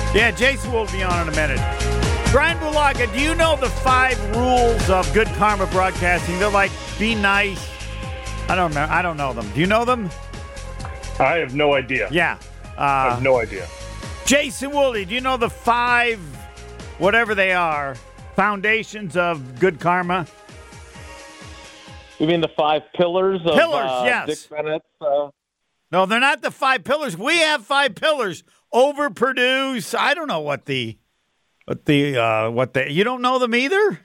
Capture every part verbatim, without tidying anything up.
Yeah, Jason will be on in a minute. Brian Bulaga, do you know the five rules of Good Karma Broadcasting? They're like, be nice. I don't know. I don't know them. Do you know them? I have no idea. Yeah. Uh, I have no idea. Jason Woolley, do you know the five, whatever they are, foundations of Good Karma? You mean the five pillars of Pillars, uh, yes. Dick Bennett's? Uh... No, they're not the five pillars. We have five pillars. Overproduce. I don't know what the, what the, uh, what the, you don't know them either?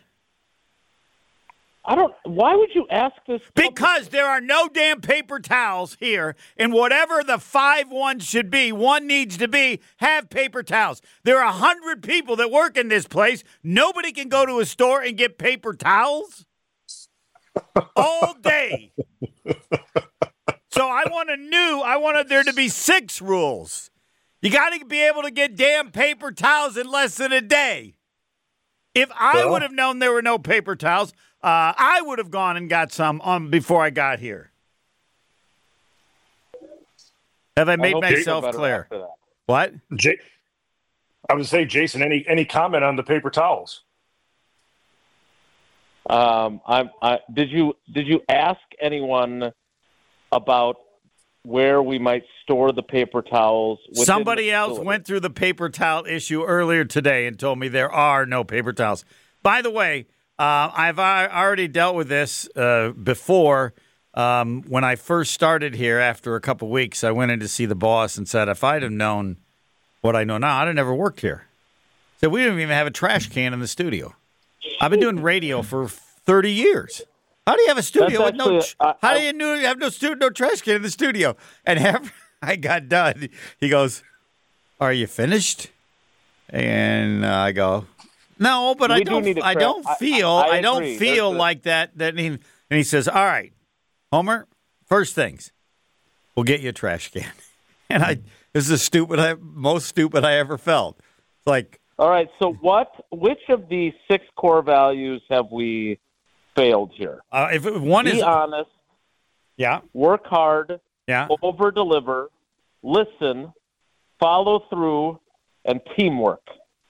I don't, why would you ask this? Because there are no damn paper towels here, and whatever the five ones should be, one needs to be, have paper towels. There are a hundred people that work in this place. Nobody can go to a store and get paper towels all day. So I want a new, I wanted there to be six rules. You got to be able to get damn paper towels in less than a day. If I Well, would have known there were no paper towels, uh, I would have gone and got some on before I got here. Have I made hope you myself feel better clear? after that. What? J- I would say, Jason, any any comment on the paper towels? Um, I, I, did you did you ask anyone about where we might store the paper towels? within Somebody the else facility? went through the paper towel issue earlier today and told me there are no paper towels. By the way, uh, I've uh, already dealt with this uh, before. Um, when I first started here after a couple weeks, I went in to see the boss and said, if I'd have known what I know now, I'd have never worked here. So we didn't even have a trash can in the studio. I've been doing radio for thirty years. How do you have a studio That's with no? actually- I- how I- do you know you have no stu- no trash can in the studio? And after I got done, he goes, "Are you finished?" And uh, I go, "No, but We I do don't. need a I tra- don't I- feel. I- I I, don't agree. feel There's a- like that." That he, and he says, "All right, Homer. First things, we'll get you a trash can." And I, this is the stupid, I, most stupid I ever felt. It's like, All right. So, what? Which of the six core values have we failed here? uh, if it, one Be is, honest. yeah, Work hard. yeah. Over deliver. Listen. Follow through. And teamwork.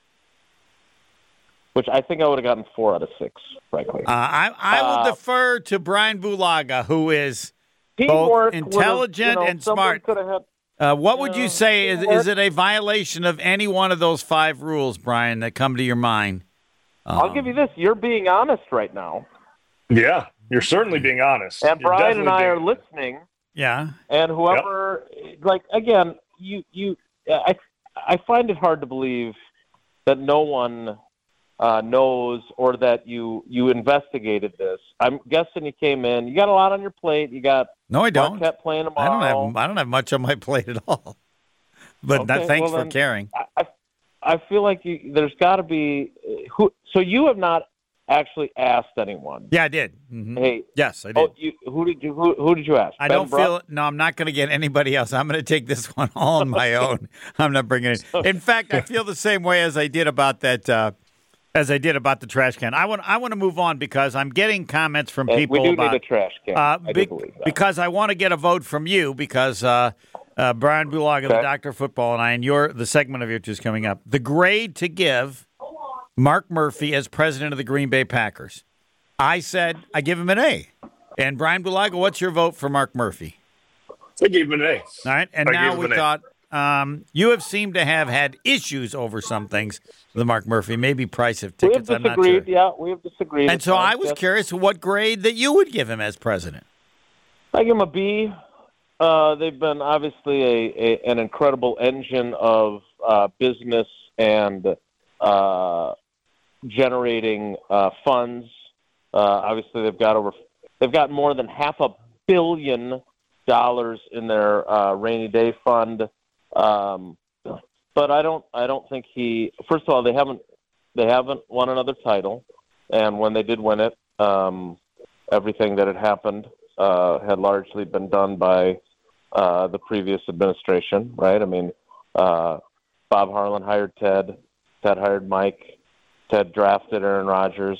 Which I think I would have gotten four out of six, frankly. Uh, I, I will Uh, defer to Brian Bulaga, who is Teamwork. both would've, intelligent you know, and someone smart. could have had. Uh, what would you Yeah, say? Is, teamwork. is it a violation of any one of those five rules, Brian, that come to your mind? Um, I'll give you this. You're being honest right now. Yeah, you're certainly being honest. And You're Brian and definitely I are being- listening. Yeah. And whoever, like, again, you, you, I, I find it hard to believe that no one uh, knows or that you, you investigated this. I'm guessing you came in. You got a lot on your plate. You got No, I don't. Marquette playing I tomorrow. don't have. I don't have much on my plate at all. But Okay, that, thanks well for then- caring. I, I, I feel like you, there's got to be who. So you have not actually asked anyone. Yeah, I did. Mhm. Hey, Yes, I did. oh, you, who did you? Who, who did you ask? I Ben don't Bruck? feel. No, I'm not going to get anybody else. I'm going to take this one all on my own. I'm not bringing it. In fact, I feel the same way as I did about that. Uh, as I did about the trash can. I want. I want to move on because I'm getting comments from And people we do about. need a trash can. Uh, I be- do believe that. because I want to get a vote from you because uh, uh, Brian Bulaga, the Okay. Doctor of Football, and I, and your the segment of yours is coming up. The grade to give Mark Murphy as president of the Green Bay Packers. I said I give him an A. And Brian Bulaga, what's your vote for Mark Murphy? I gave him an A. All right, and I now gave him we an A. thought um, you have seemed to have had issues over some things with Mark Murphy, maybe price of We have tickets. I'm not sure. disagreed. Yeah, we have disagreed. And at so I times, was yes. curious what grade that you would give him as president. I give them a B. Uh, they've been obviously a, a an incredible engine of uh, business and uh, generating uh, funds. Uh, obviously, they've got over they've got more than half a billion dollars in their uh, rainy day fund. Um, but I don't I don't think he. First of all, they haven't they haven't won another title, and when they did win it, um, everything that had happened uh, had largely been done by uh, the previous administration, right? I mean, uh, Bob Harlan hired Ted, Ted hired Mike, Ted drafted Aaron Rodgers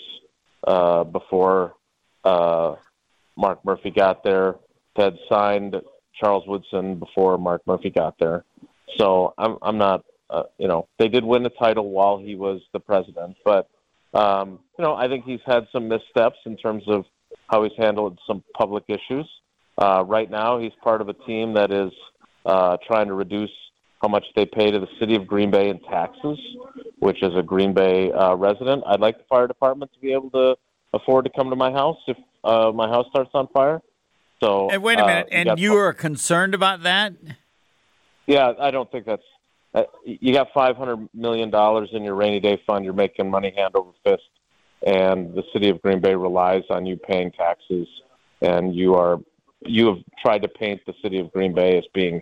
uh, before uh, Mark Murphy got there. Ted signed Charles Woodson before Mark Murphy got there. So I'm I'm not uh, you know, they did win the title while he was the president. But, um, you know, I think he's had some missteps in terms of how he's handled some public issues. Uh, right now, he's part of a team that is uh, trying to reduce how much they pay to the city of Green Bay in taxes, which is a Green Bay uh, resident. I'd like the fire department to be able to afford to come to my house if uh, my house starts on fire. So, and wait a minute, uh, you and you are concerned about that? Yeah, I don't think that's uh, – you got five hundred million dollars in your rainy day fund. You're making money hand over fist, and the city of Green Bay relies on you paying taxes, and you are you have tried to paint the city of Green Bay as being,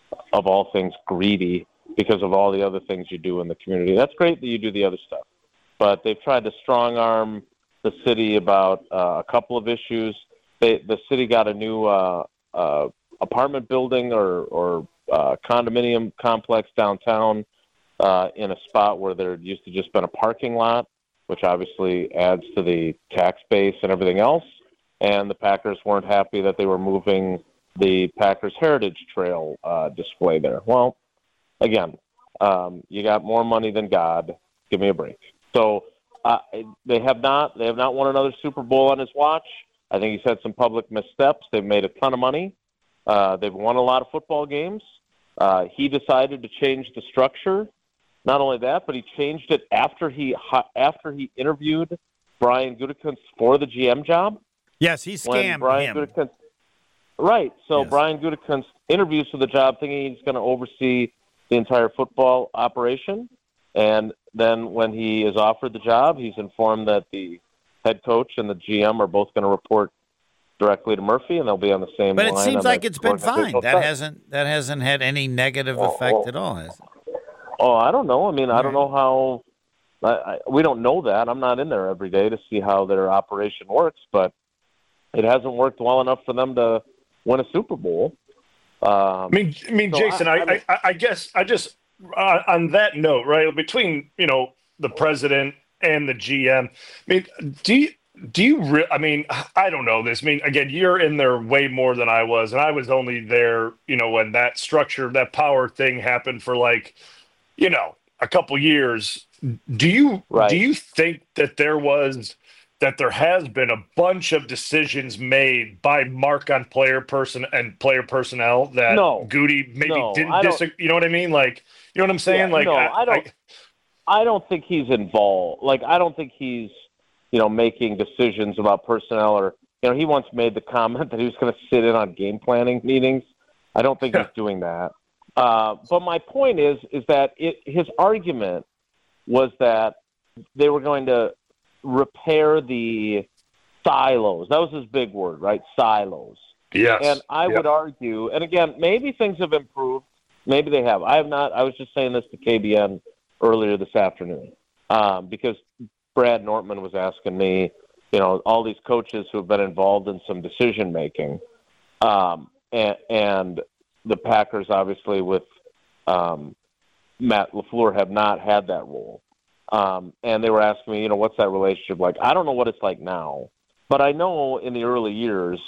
of all things, greedy because of all the other things you do in the community. That's great that you do the other stuff, but they've tried to strong-arm the city about uh, a couple of issues. They, the city got a new uh, uh, apartment building or, or uh, condominium complex downtown uh, in a spot where there used to just been a parking lot, which obviously adds to the tax base and everything else. And the Packers weren't happy that they were moving the Packers Heritage Trail uh, display there. Well, again, um, you got more money than God. Give me a break. So uh, they have not they have not won another Super Bowl on his watch. I think he's had some public missteps. They've made a ton of money. Uh, they've won a lot of football games. Uh, he decided to change the structure. Not only that, but he changed it after he after he interviewed Brian Gutekunst for the G M job. Yes, he scammed Brian him. Gutekunst, right. So yes. Brian Gutekunst interviews for the job thinking he's going to oversee the entire football operation. And then when he is offered the job, he's informed that the head coach and the G M are both going to report directly to Murphy, and they'll be on the same but line. But it seems like the it's been fine. That side. hasn't that hasn't had any negative oh, effect oh. at all, has it? Oh, I don't know. I mean, All I don't right. know how I, I, – we don't know that. I'm not in there every day to see how their operation works, but it hasn't worked well enough for them to win a Super Bowl. Um, I mean, I mean, so Jason, I, I, I, I guess I just uh, on that note, right, between, you know, the president and the G M, I mean, do you, do you, re- I mean, I don't know this. I mean, again, you're in there way more than I was, and I was only there, you know, when that structure, that power thing happened for like, you know, a couple years. Do you, Right. do you think that there was, that there has been a bunch of decisions made by Mark on player person and player personnel that No. Goody maybe No, didn't I don't- disagree? You know what I mean? Like, you know what I'm saying? Yeah, like, no, I don't- I don't think he's involved. Like, I don't think he's, you know, making decisions about personnel or, you know, he once made the comment that he was going to sit in on game planning meetings. I don't think he's doing that. Uh, but my point is, is that it, his argument was that they were going to repair the silos. That was his big word, right? Silos. yes. And I Yep. would argue, and again, maybe things have improved. Maybe they have. I have not. I was just saying this to K B N earlier this afternoon um, because Brad Nortman was asking me, you know, all these coaches who have been involved in some decision making, um, and, and the Packers, obviously, with um, Matt LaFleur, have not had that role. Um, and they were asking me, you know, what's that relationship like? I don't know what it's like now, but I know in the early years,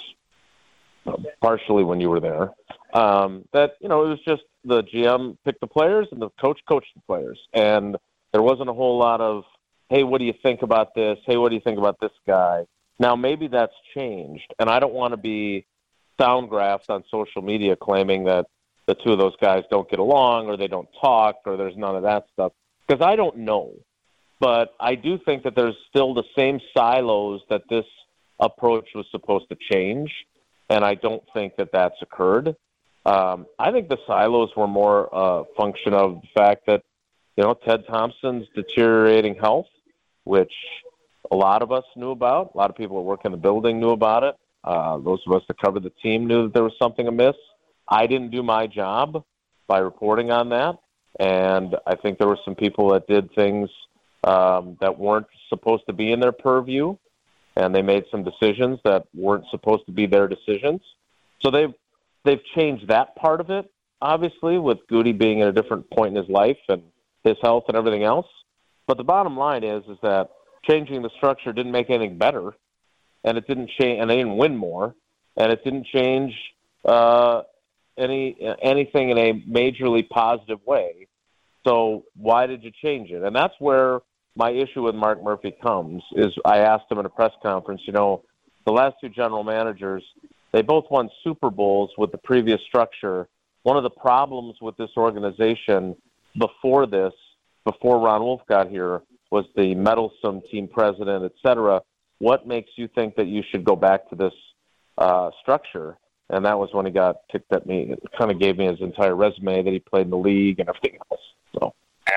partially when you were there, um, that, you know, it was just the G M picked the players and the coach coached the players. And there wasn't a whole lot of, hey, what do you think about this? Hey, what do you think about this guy? Now, maybe that's changed. And I don't want to be soundgraphed on social media claiming that the two of those guys don't get along or they don't talk or there's none of that stuff, because I don't know. But I do think that there's still the same silos that this approach was supposed to change, and I don't think that that's occurred. Um, I think the silos were more a function of the fact that, you know, Ted Thompson's deteriorating health, which a lot of us knew about. A lot of people who work in the building knew about it. Uh, those of us that covered the team knew that there was something amiss. I didn't do my job by reporting on that, and I think there were some people that did things um, that weren't supposed to be in their purview, and they made some decisions that weren't supposed to be their decisions. So they've they've changed that part of it, obviously, with Goody being at a different point in his life and his health and everything else. But the bottom line is is that changing the structure didn't make anything better, and it didn't change, and they didn't win more, and it didn't change uh, any anything in a majorly positive way So why did you change it? And that's where my issue with Mark Murphy comes, is I asked him in a press conference, you know, the last two general managers, they both won Super Bowls with the previous structure. One of the problems with this organization before this, before Ron Wolf got here, was the meddlesome team president, et cetera. What makes you think that you should go back to this uh, structure? And that was when he got ticked at me. It kind of gave me his entire resume that he played in the league and everything else. So, yeah.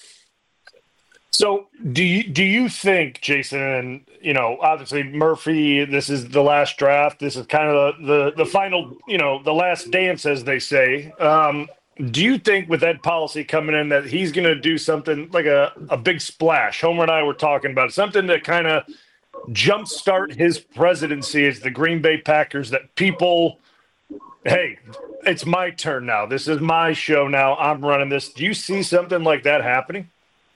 So do you do you think, Jason, and you know, obviously Murphy, this is the last draft. This is kind of the, the, the final, you know, the last dance, as they say. Um, do you think with Ed Policy coming in that he's going to do something like a, a big splash? Homer and I were talking about something to kind of jumpstart his presidency as the Green Bay Packers, that people, hey, it's my turn now. This is my show now. I'm running this. Do you see something like that happening?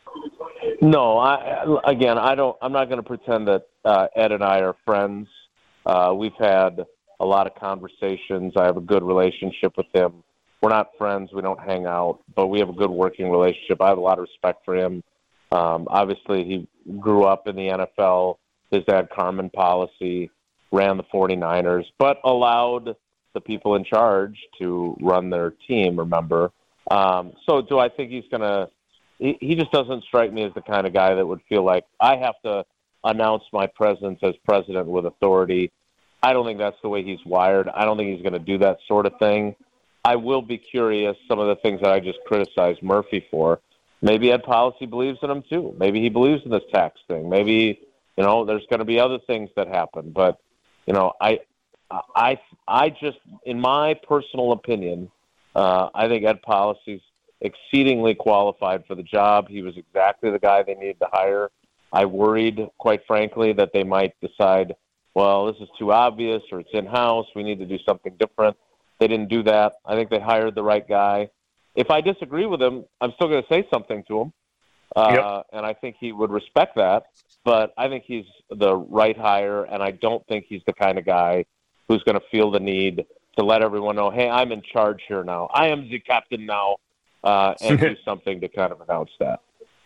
No, I, again, I don't, I'm not going to pretend that uh, Ed and I are friends. Uh, we've had a lot of conversations. I have a good relationship with him. We're not friends. We don't hang out, but we have a good working relationship. I have a lot of respect for him. Um, obviously, he grew up in the N F L. His dad, Carmen Policy, ran the 49ers, but allowed the people in charge to run their team, remember? Um, so do I think he's going to he, – he just doesn't strike me as the kind of guy that would feel like I have to announce my presence as president with authority. I don't think that's the way he's wired. I don't think he's going to do that sort of thing. I will be curious, some of the things that I just criticized Murphy for. Maybe Ed Policy believes in him too. Maybe he believes in this tax thing. Maybe, you know, there's going to be other things that happen. But, you know, I I, I just, in my personal opinion, uh, I think Ed Policy's exceedingly qualified for the job. He was exactly the guy they needed to hire. I worried, quite frankly, that they might decide, well, this is too obvious, or it's in-house, we need to do something different. They didn't do that. I think they hired the right guy. If I disagree with him, I'm still going to say something to him, uh, yep. and I think he would respect that. But I think he's the right hire, and I don't think he's the kind of guy who's going to feel the need to let everyone know, hey, I'm in charge here now. I am the captain now, uh, and do something to kind of announce that.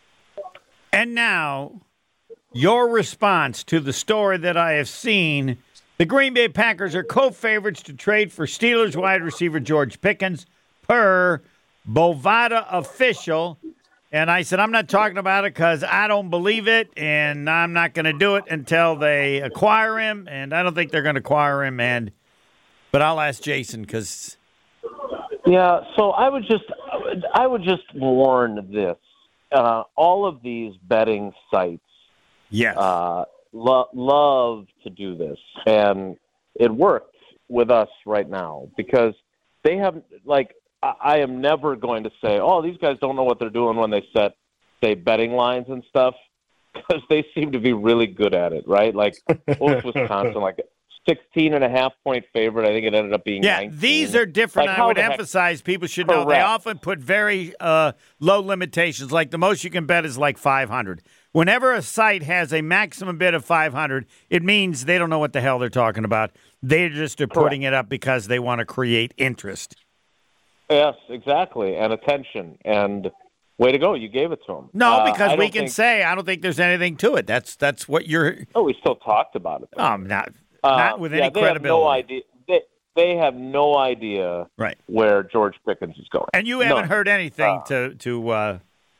And now, your response to the story that I have seen. The Green Bay Packers are co-favorites to trade for Steelers wide receiver George Pickens per Bovada official. And I said, I'm not talking about it because I don't believe it, and I'm not going to do it until they acquire him, and I don't think they're going to acquire him. And But I'll ask Jason because... Yeah, so I would just, I would just warn this. Uh, all of these betting sites yes. uh, lo- love to do this, and it works with us right now because they have, like, I, I am never going to say, oh, these guys don't know what they're doing when they set, say, betting lines and stuff, because they seem to be really good at it, right? Like, what was Wisconsin, like sixteen and a half point favorite? I think it ended up being yeah, nineteen. These are different. Like, I would the heck- emphasize people should Correct. know they often put very uh, low limitations. Like the most you can bet is like five hundred. Whenever a site has a maximum bid of five hundred, it means they don't know what the hell they're talking about. They just are putting Correct. It up because they want to create interest. Yes, exactly, and attention, and way to go, you gave it to them. No, because uh, we can think, say I don't think there's anything to it. That's that's what you're. Oh, we still talked about it. Though. Um, not uh, not with yeah, any they credibility. Have no idea. They they have no idea right. where George Pickens is going. And you haven't None. heard anything uh, to to. Uh,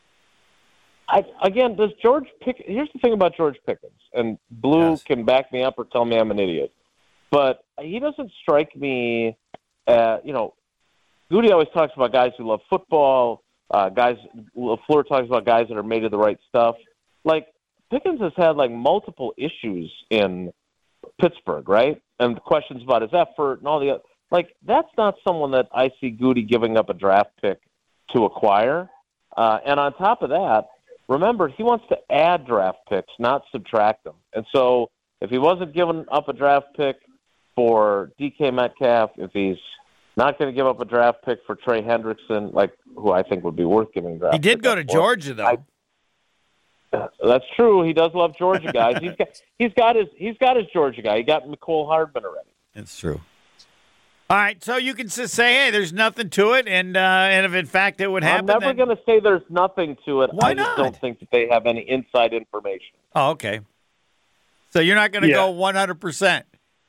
I, again, does George Pickens? Here's the thing about George Pickens, and Blue yes. can back me up or tell me I'm an idiot, but he doesn't strike me. Uh, you know, Goody always talks about guys who love football. Uh, guys, LaFleur talks about guys that are made of the right stuff. Like Pickens has had like multiple issues in Pittsburgh, right? And the questions about his effort and all the like. That's not someone that I see Goody giving up a draft pick to acquire. Uh, and on top of that, remember, he wants to add draft picks, not subtract them. And so if he wasn't giving up a draft pick for D K Metcalf, if he's not going to give up a draft pick for Trey Hendrickson, like who I think would be worth giving a draft he did pick go to for. Georgia, though. I, that's true. He does love Georgia guys. he's got he's got his he's got his Georgia guy. He got Mecole Hardman already. It's true. All right, so you can just say, hey, there's nothing to it, and uh, and if in fact it would happen, I'm never then... going to say there's nothing to it. Why I just not? don't think that they have any inside information. Oh, okay. So you're not going to Yeah. go one hundred percent.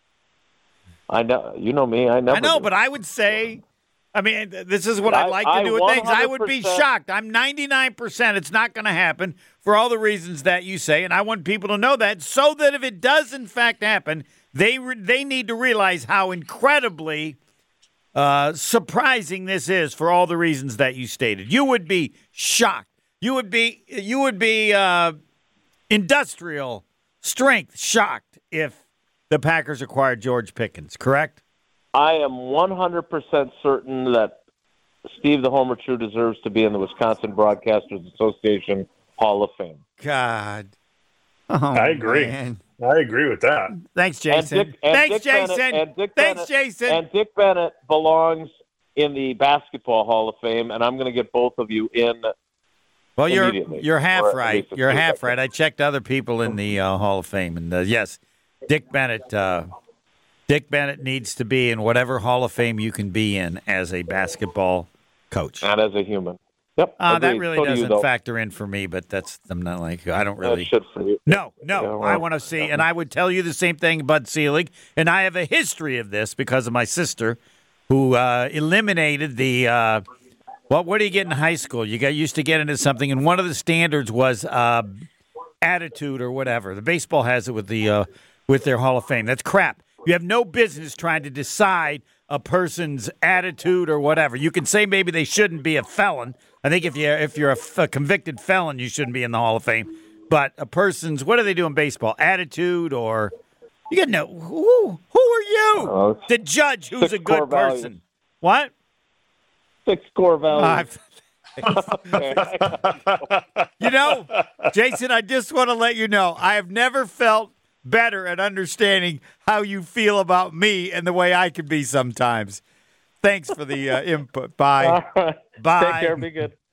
I know, you know me. I never. I know, do. but I would say, I mean, th- this is what I- I'd like I to do with things. I would be one hundred percent shocked. I'm ninety-nine percent it's not going to happen for all the reasons that you say, and I want people to know that so that if it does in fact happen, they re- they need to realize how incredibly uh, surprising this is for all the reasons that you stated. You would be shocked. You would be you would be uh, industrial strength shocked if the Packers acquired George Pickens, correct? I am one hundred percent certain that Steve the Homer True deserves to be in the Wisconsin Broadcasters Association Hall of Fame. God. Oh, I agree. man. I agree with that. Thanks, Jason. And Dick, and Thanks, Dick Jason. Bennett, and Dick Thanks, Bennett, Jason. And Dick Bennett belongs in the Basketball Hall of Fame, and I'm going to get both of you in. Well, you're immediately, you're half or at right. least a You're few half seconds. right. I checked other people in the uh, Hall of Fame, and uh, yes, Dick Bennett. Uh, Dick Bennett needs to be in whatever Hall of Fame you can be in as a basketball coach. Not as a human. Yep. Uh, that agreed. really So do you, doesn't though. factor in for me, but that's I'm not like I don't That really. should for you. No, no, Yeah, well, I want to see, and I would tell you the same thing, Bud Selig, and I have a history of this because of my sister, who uh, eliminated the. Uh, well, what do you get in high school? You got used to get into something, and one of the standards was uh, attitude or whatever. The baseball has it with the uh, with their Hall of Fame. That's crap. You have no business trying to decide a person's attitude or whatever. You can say maybe they shouldn't be a felon. I think if you if you're a, f- a convicted felon, you shouldn't be in the Hall of Fame. But a person's what do they do in baseball? Attitude or you got no who who are you Oh, to judge who's six a good core values. person? What? Six core values. Uh, you know, Jason, I just want to let you know I have never felt better at understanding how you feel about me and the way I can be sometimes. Thanks for the uh, input. Bye. All right. Bye. Take care. Be good.